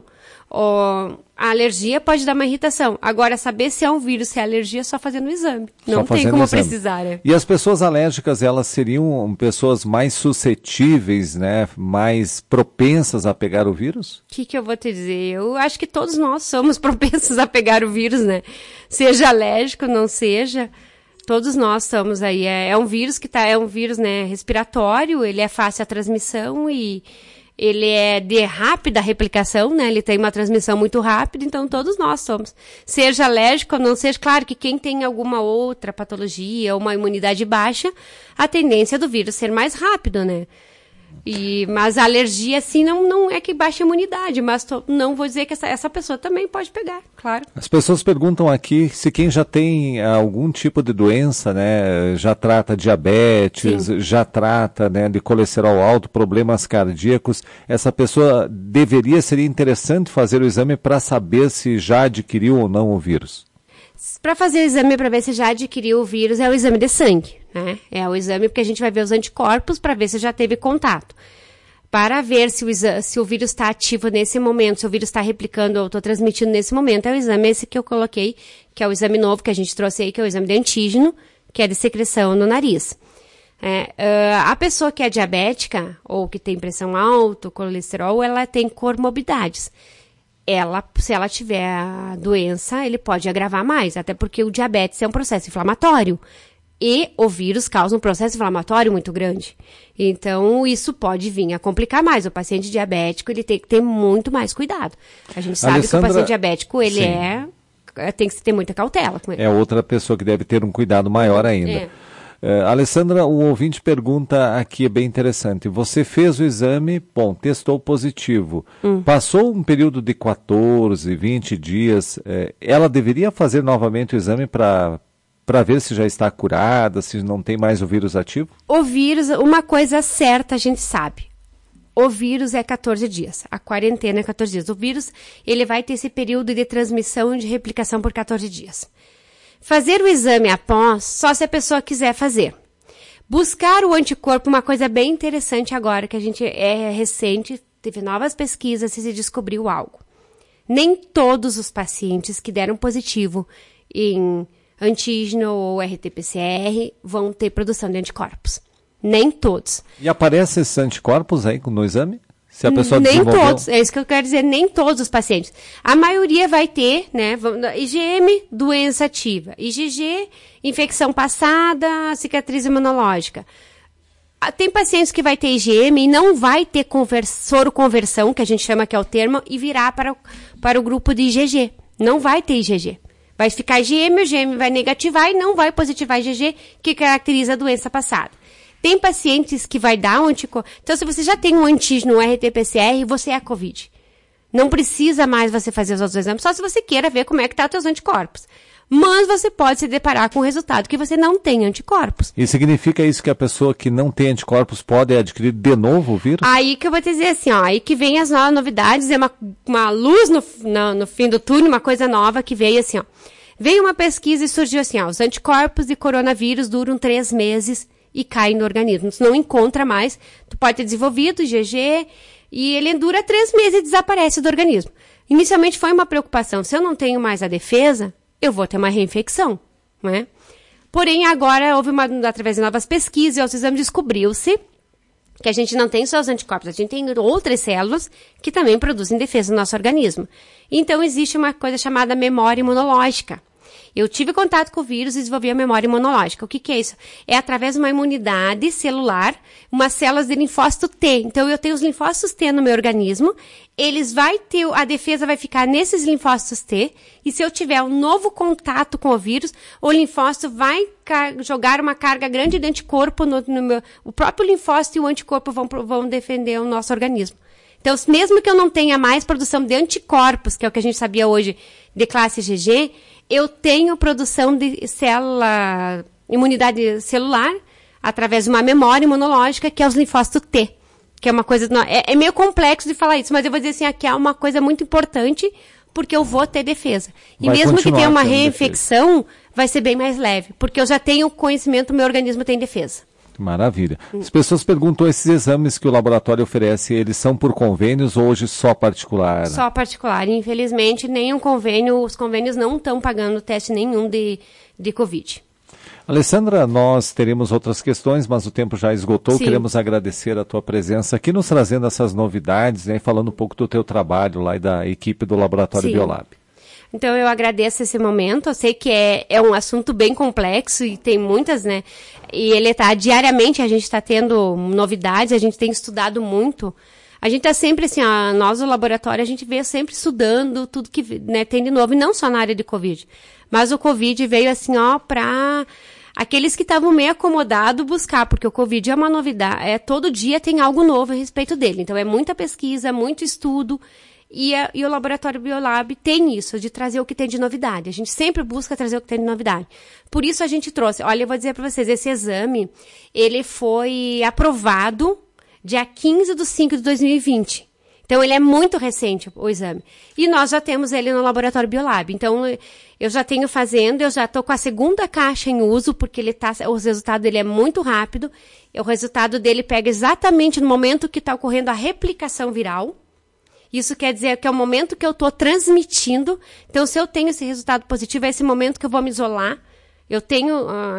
A alergia pode dar uma irritação. Agora, saber se é um vírus, se é alergia, é só fazendo o exame. Não tem como precisar, né? E as pessoas alérgicas, elas seriam pessoas mais suscetíveis, né? Mais propensas a pegar o vírus? O que eu vou te dizer? Eu acho que todos nós somos propensos a pegar o vírus, né? Seja alérgico, não seja... Todos nós estamos aí. É um vírus é um vírus, né, respiratório, ele é fácil a transmissão e ele é de rápida replicação, né? Ele tem uma transmissão muito rápida, então todos nós somos. Seja alérgico ou não seja, claro que quem tem alguma outra patologia ou uma imunidade baixa, a tendência do vírus ser mais rápido, né? Mas a alergia, assim, não é que baixa a imunidade, mas não vou dizer que essa pessoa também pode pegar, claro. As pessoas perguntam aqui se quem já tem algum tipo de doença, né, já trata diabetes, sim, já trata, né, de colesterol alto, problemas cardíacos, essa pessoa seria interessante fazer o exame para saber se já adquiriu ou não o vírus? Para fazer o exame para ver se já adquiriu o vírus é o exame de sangue, né? É o exame porque a gente vai ver os anticorpos para ver se já teve contato. Para ver se o vírus está ativo nesse momento, se o vírus está replicando ou transmitindo nesse momento, é o exame esse que eu coloquei, que é o exame novo que a gente trouxe aí, que é o exame de antígeno, que é de secreção no nariz. A pessoa que é diabética ou que tem pressão alta, colesterol, ela tem comorbidades. Se ela tiver a doença, ele pode agravar mais, até porque o diabetes é um processo inflamatório e o vírus causa um processo inflamatório muito grande. Então, isso pode vir a complicar mais. O paciente diabético, ele tem que ter muito mais cuidado. A gente sabe que o paciente diabético, ele tem que ter muita cautela com ele. É outra pessoa que deve ter um cuidado maior ainda. Alessandra, o ouvinte pergunta aqui, é bem interessante. Você fez o exame, testou positivo. Passou um período de 14, 20 dias. Ela deveria fazer novamente o exame para ver se já está curada, se não tem mais o vírus ativo? O vírus, uma coisa certa a gente sabe. O vírus é 14 dias. A quarentena é 14 dias. O vírus, ele vai ter esse período de transmissão e de replicação por 14 dias. Fazer o exame após, só se a pessoa quiser fazer. Buscar o anticorpo, uma coisa bem interessante agora, que a gente é recente, teve novas pesquisas e se descobriu algo. Nem todos os pacientes que deram positivo em antígeno ou RT-PCR vão ter produção de anticorpos. Nem todos. E aparecem esses anticorpos aí no exame? Se a pessoa nem todos, é isso que eu quero dizer, nem todos os pacientes. A maioria vai ter, né, IgM, doença ativa, IgG, infecção passada, cicatriz imunológica. Tem pacientes que vai ter IgM e não vai ter soroconversão, que a gente chama que é o termo, e virar para o grupo de IgG. Não vai ter IgG. Vai ficar IgM, o IgM vai negativar e não vai positivar IgG, que caracteriza a doença passada. Tem pacientes que vai dar um anticorpo. Então, se você já tem um antígeno, um RT-PCR, você é a COVID. Não precisa mais você fazer os outros exames, só se você queira ver como é que tá os teus anticorpos. Mas você pode se deparar com o resultado que você não tem anticorpos. E significa isso que a pessoa que não tem anticorpos pode adquirir de novo o vírus? Aí que eu vou te dizer assim, aí que vem as novas novidades, é uma luz no fim do túnel, uma coisa nova que veio assim, Veio uma pesquisa e surgiu assim, os anticorpos de coronavírus duram 3 meses e caem no organismo. Tu não encontra mais, tu pode ter desenvolvido IgG e ele dura 3 meses e desaparece do organismo. Inicialmente foi uma preocupação, se eu não tenho mais a defesa, eu vou ter uma reinfecção, né? Porém, agora houve através de novas pesquisas e aos exames descobriu-se que a gente não tem só os anticorpos, a gente tem outras células que também produzem defesa no nosso organismo. Então, existe uma coisa chamada memória imunológica. Eu tive contato com o vírus e desenvolvi a memória imunológica. O que é isso? É através de uma imunidade celular, umas células de linfócito T. Então, eu tenho os linfócitos T no meu organismo, a defesa vai ficar nesses linfócitos T, e se eu tiver um novo contato com o vírus, o linfócito vai jogar uma carga grande de anticorpo no meu... O próprio linfócito e o anticorpo vão defender o nosso organismo. Então, mesmo que eu não tenha mais produção de anticorpos, que é o que a gente sabia hoje de classe IgG, eu tenho produção de imunidade celular através de uma memória imunológica, que é os linfócitos T, que é uma coisa... É meio complexo de falar isso, mas eu vou dizer assim, aqui é uma coisa muito importante, porque eu vou ter defesa. E mesmo que tenha uma reinfecção, vai ser bem mais leve, porque eu já tenho conhecimento, meu organismo tem defesa. Maravilha. As pessoas perguntam, esses exames que o laboratório oferece, eles são por convênios ou hoje só particular? Só particular. Infelizmente, nenhum convênio, os convênios não estão pagando teste nenhum de Covid. Alessandra, nós teremos outras questões, mas o tempo já esgotou. Sim. Queremos agradecer a tua presença aqui, nos trazendo essas novidades, né, falando um pouco do teu trabalho lá e da equipe do Laboratório Sim. Biolab. Então, eu agradeço esse momento. Eu sei que é um assunto bem complexo e tem muitas, né? E diariamente a gente está tendo novidades, a gente tem estudado muito. A gente tá sempre assim, nós do laboratório, a gente veio sempre estudando tudo que, né, tem de novo, e não só na área de Covid. Mas o Covid veio assim, para aqueles que estavam meio acomodados buscar, porque o Covid é uma novidade, todo dia tem algo novo a respeito dele. Então é muita pesquisa, muito estudo, e o Laboratório Biolab tem isso, de trazer o que tem de novidade. A gente sempre busca trazer o que tem de novidade. Por isso a gente trouxe, olha, eu vou dizer para vocês, esse exame, ele foi aprovado dia 15/5/2020. Então, ele é muito recente, o exame. E nós já temos ele no Laboratório Biolab. Então, eu já tenho fazendo, eu já estou com a segunda caixa em uso, porque o resultado dele é muito rápido. O resultado dele pega exatamente no momento que está ocorrendo a replicação viral. Isso quer dizer que é o momento que eu estou transmitindo. Então, se eu tenho esse resultado positivo, é esse momento que eu vou me isolar. Eu tenho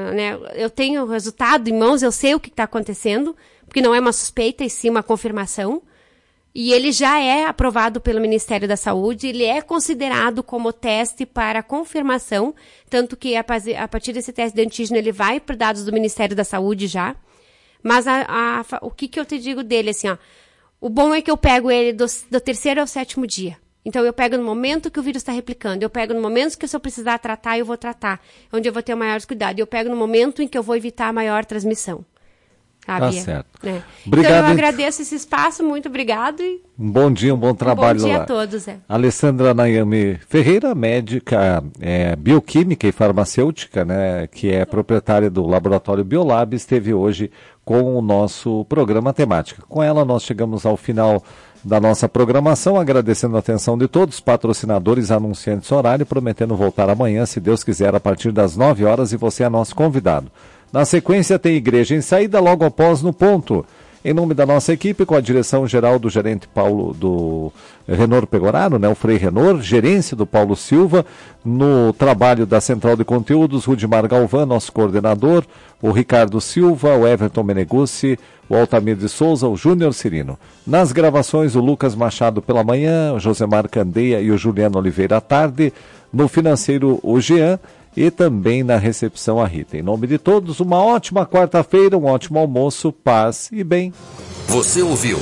o resultado em mãos, eu sei o que está acontecendo, porque não é uma suspeita, e sim uma confirmação. E ele já é aprovado pelo Ministério da Saúde, ele é considerado como teste para confirmação, tanto que a partir desse teste de antígeno ele vai para dados do Ministério da Saúde já. Mas o que eu te digo dele, assim, o bom é que eu pego ele do 3º ao 7º dia. Então eu pego no momento que o vírus está replicando, eu pego no momento que se eu precisar tratar, eu vou tratar, onde eu vou ter maiores cuidados. Eu pego no momento em que eu vou evitar a maior transmissão. Tá certo. Obrigado. Então eu agradeço esse espaço, muito obrigado. Um bom dia, um bom trabalho lá. Bom dia a todos. Alessandra Nayami Ferreira, médica bioquímica e farmacêutica, né, que é proprietária do Laboratório Biolab, esteve hoje com o nosso programa Temática. Com ela nós chegamos ao final da nossa programação, agradecendo a atenção de todos, patrocinadores, anunciantes, horário, prometendo voltar amanhã, se Deus quiser, a partir das 9 horas, e você é nosso convidado. Na sequência tem Igreja em Saída, logo após No Ponto. Em nome da nossa equipe, com a direção geral do gerente do Renor Pegoraro, né, o Frei Renor, gerência do Paulo Silva, no trabalho da Central de Conteúdos, Rudimar Galvão, nosso coordenador, o Ricardo Silva, o Everton Meneguzzi, o Altamir de Souza, o Júnior Cirino. Nas gravações, o Lucas Machado pela manhã, o Josemar Candeia e o Juliano Oliveira à tarde, no financeiro, o Jean, e também na recepção a Rita. Em nome de todos, uma ótima quarta-feira, um ótimo almoço, paz e bem. Você ouviu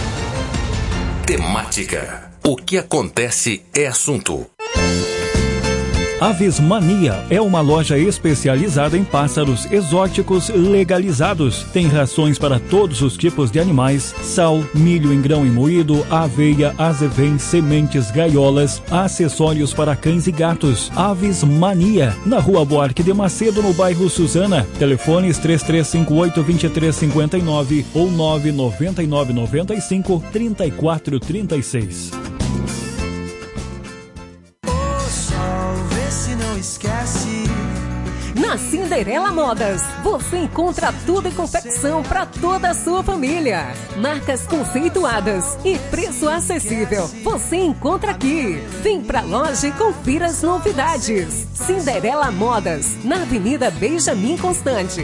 Temática. O que acontece é assunto. Aves Mania é uma loja especializada em pássaros exóticos legalizados. Tem rações para todos os tipos de animais, sal, milho em grão e moído, aveia, azevém, sementes, gaiolas, acessórios para cães e gatos. Aves Mania, na Rua Buarque de Macedo, no bairro Suzana. Telefones 3358-2359 ou 99995-3436. Na Cinderela Modas, você encontra tudo em confecção para toda a sua família. Marcas conceituadas e preço acessível. Você encontra aqui. Vem pra loja e confira as novidades. Cinderela Modas, na Avenida Benjamin Constante,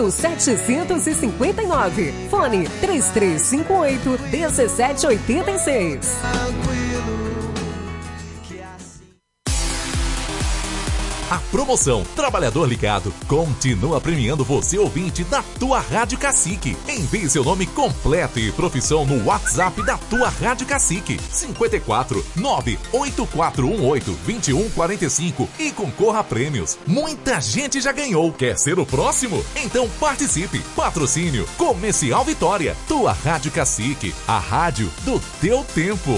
1759. Fone 3358-1786. A promoção Trabalhador Ligado continua premiando você, ouvinte da tua Rádio Cacique. Envie seu nome completo e profissão no WhatsApp da tua Rádio Cacique, 54 98418 2145, e concorra a prêmios. Muita gente já ganhou. Quer ser o próximo? Então participe. Patrocínio Comercial Vitória. Tua Rádio Cacique, a rádio do teu tempo.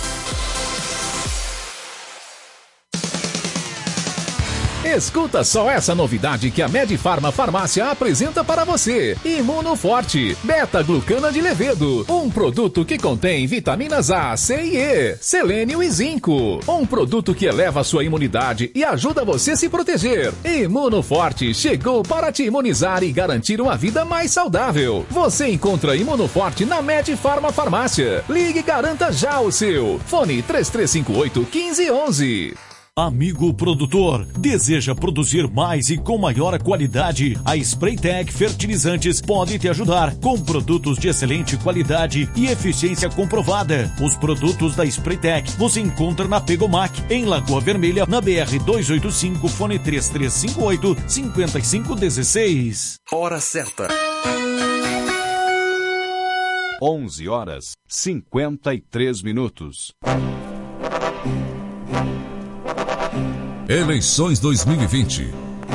Escuta só essa novidade que a Medifarma Farmácia apresenta para você. Imunoforte, beta-glucana de levedo. Um produto que contém vitaminas A, C e E, selênio e zinco. Um produto que eleva a sua imunidade e ajuda você a se proteger. Imunoforte chegou para te imunizar e garantir uma vida mais saudável. Você encontra Imunoforte na Medifarma Farmácia. Ligue e garanta já o seu. Fone 3358-1511. Amigo produtor, deseja produzir mais e com maior qualidade? A Spraytec Fertilizantes pode te ajudar com produtos de excelente qualidade e eficiência comprovada. Os produtos da Spraytec você encontra na Pegomac, em Lagoa Vermelha, na BR-285, fone 3358-5516. Hora certa. 11h53. Eleições 2020.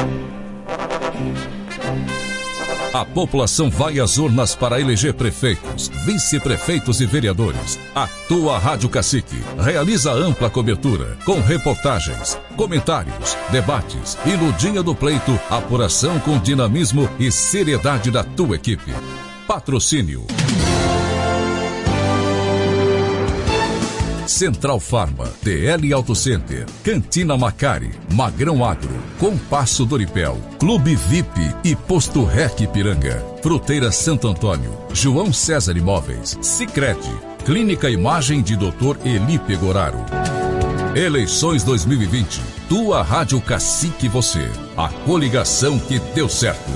A população vai às urnas para eleger prefeitos, vice-prefeitos e vereadores. A tua Rádio Cacique realiza ampla cobertura, com reportagens, comentários, debates e no dia do pleito, apuração com dinamismo e seriedade da tua equipe. Patrocínio Central Farma, DL Auto Center, Cantina Macari, Magrão Agro, Compasso Doripel, Clube VIP e Posto Rec Piranga, Fruteira Santo Antônio, João César Imóveis, Sicredi, Clínica Imagem de Dr. Eli Pegoraro. Eleições 2020, tua Rádio Cacique você, a coligação que deu certo.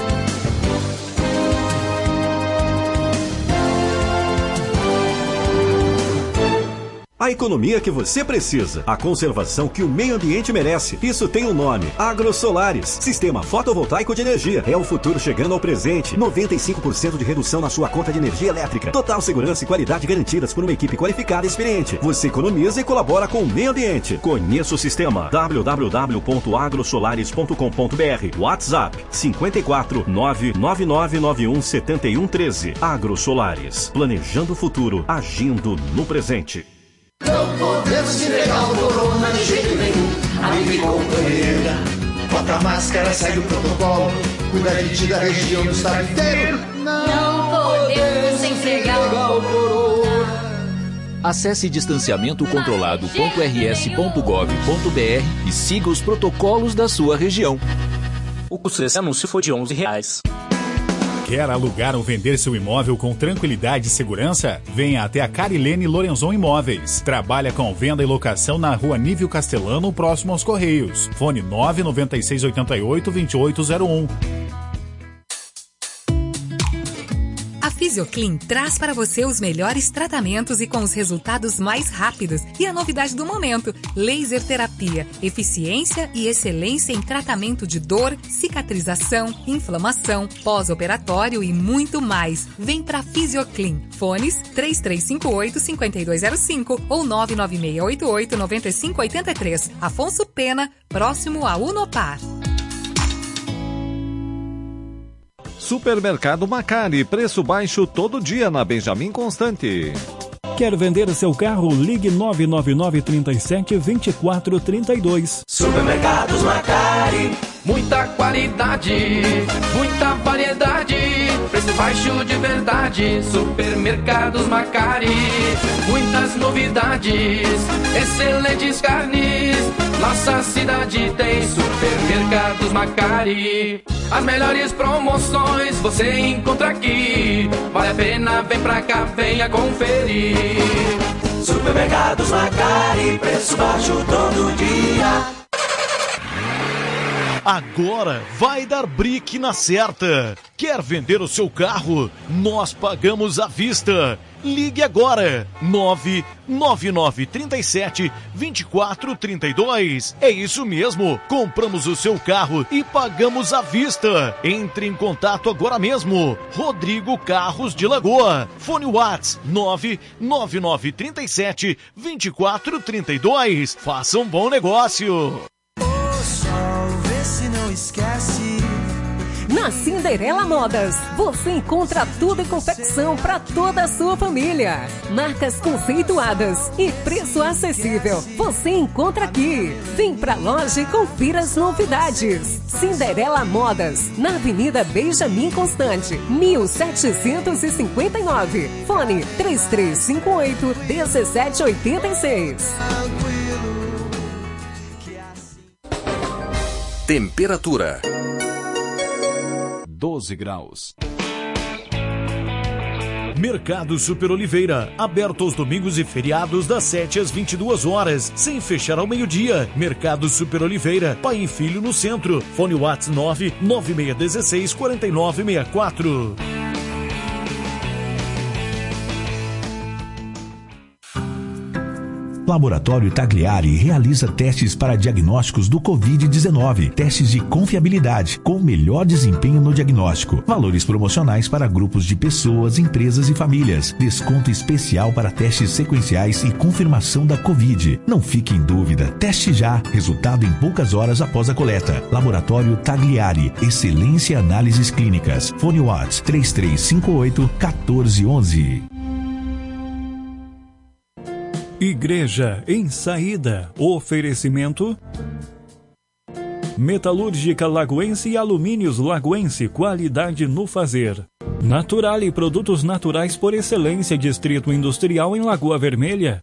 A economia que você precisa, a conservação que o meio ambiente merece. Isso tem um nome: AgroSolares. Sistema fotovoltaico de energia. É o futuro chegando ao presente. 95% de redução na sua conta de energia elétrica. Total segurança e qualidade garantidas por uma equipe qualificada e experiente. Você economiza e colabora com o meio ambiente. Conheça o sistema. www.agrosolares.com.br. WhatsApp 54 99991 7113. AgroSolares. Planejando o futuro, agindo no presente. Não podemos te negar o corona de jeito nenhum. Amigo e companheira, bota a máscara, segue o protocolo. Cuida de ti, da região, do estado inteiro. Não podemos entregar o corona. Acesse distanciamentocontrolado.rs.gov.br e siga os protocolos da sua região. O custo desse anúncio foi de R$11. Quer alugar ou vender seu imóvel com tranquilidade e segurança? Venha até a Carilene Lorenzon Imóveis. Trabalha com venda e locação na Rua Nívio Castelano, próximo aos Correios. Fone 99688-2801. A Fisioclean traz para você os melhores tratamentos e com os resultados mais rápidos. E a novidade do momento, laser terapia, eficiência e excelência em tratamento de dor, cicatrização, inflamação, pós-operatório e muito mais. Vem pra Fisioclean. Fones 3358-5205 ou 99688-9583. Afonso Pena, próximo a Unopar. Supermercado Macari, preço baixo todo dia na Benjamin Constante. Quer vender seu carro? Ligue 999-37-2432. Supermercados Macari. Muita qualidade, muita variedade, preço baixo de verdade. Supermercados Macari. Muitas novidades, excelentes carnes. Nossa cidade tem Supermercados Macari. As melhores promoções você encontra aqui. Vale a pena, vem pra cá, venha conferir. Supermercados Macari, preço baixo todo dia. Agora vai dar brique na certa. Quer vender o seu carro? Nós pagamos à vista. Ligue agora, 99937-2432. É isso mesmo, compramos o seu carro e pagamos à vista. Entre em contato agora mesmo. Rodrigo Carros de Lagoa. Fone WhatsApp 99937-2432. Faça um bom negócio. Se não esquece. Na Cinderela Modas, você encontra tudo em confecção para toda a sua família. Marcas conceituadas e preço acessível. Você encontra aqui. Vem pra loja e confira as novidades. Cinderela Modas, na Avenida Benjamin Constante, 1759. Fone 3358-1786. Temperatura 12 graus. Mercado Super Oliveira, aberto aos domingos e feriados das 7 às 22 horas, sem fechar ao meio-dia. Mercado Super Oliveira, pai e filho no centro. Fone WhatsApp 99616-4964. Laboratório Tagliari realiza testes para diagnósticos do Covid-19, testes de confiabilidade, com melhor desempenho no diagnóstico, valores promocionais para grupos de pessoas, empresas e famílias, desconto especial para testes sequenciais e confirmação da Covid. Não fique em dúvida, teste já, resultado em poucas horas após a coleta. Laboratório Tagliari, excelência em análises clínicas. Fone Whats 3358-1411. Igreja em Saída. Oferecimento Metalúrgica Lagoense e Alumínios Lagoense. Qualidade no fazer. Naturale, produtos naturais por excelência. Distrito Industrial em Lagoa Vermelha.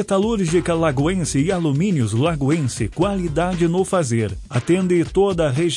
Metalúrgica Lagoense e Alumínios Lagoense. Qualidade no fazer. Atende toda a região.